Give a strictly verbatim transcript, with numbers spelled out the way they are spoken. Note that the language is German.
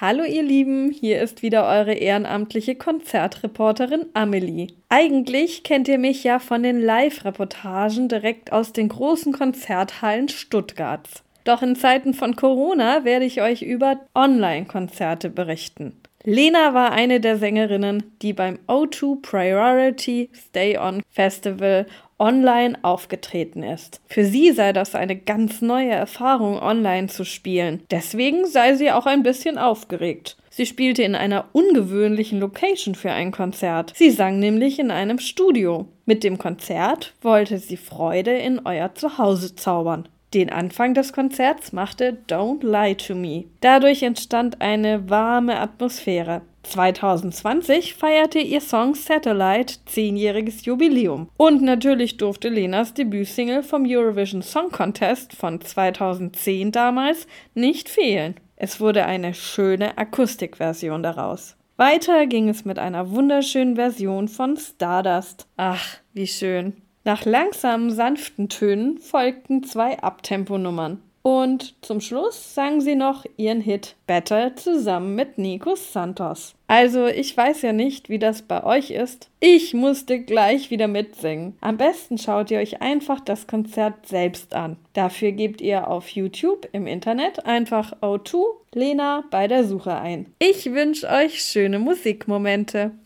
Hallo ihr Lieben, hier ist wieder eure ehrenamtliche Konzertreporterin Amelie. Eigentlich kennt ihr mich ja von den Live-Reportagen direkt aus den großen Konzerthallen Stuttgarts. Doch in Zeiten von Corona werde ich euch über Online-Konzerte berichten. Lena war eine der Sängerinnen, die beim O zwei Priority Stay On Festival online aufgetreten ist. Für sie sei das eine ganz neue Erfahrung, online zu spielen. Deswegen sei sie auch ein bisschen aufgeregt. Sie spielte in einer ungewöhnlichen Location für ein Konzert. Sie sang nämlich in einem Studio. Mit dem Konzert wollte sie Freude in euer Zuhause zaubern. Den Anfang des Konzerts machte Don't Lie to Me. Dadurch entstand eine warme Atmosphäre. zwanzig zwanzig feierte ihr Song Satellite zehnjähriges Jubiläum. Und natürlich durfte Lenas Debütsingle vom Eurovision Song Contest von zweitausendzehn damals nicht fehlen. Es wurde eine schöne Akustikversion daraus. Weiter ging es mit einer wunderschönen Version von Stardust. Ach, wie schön. Nach langsamen, sanften Tönen folgten zwei Abtemponummern. Und zum Schluss sang sie noch ihren Hit Better zusammen mit Nico Santos. Also ich weiß ja nicht, wie das bei euch ist. Ich musste gleich wieder mitsingen. Am besten schaut ihr euch einfach das Konzert selbst an. Dafür gebt ihr auf YouTube im Internet einfach O zwei Lena bei der Suche ein. Ich wünsche euch schöne Musikmomente.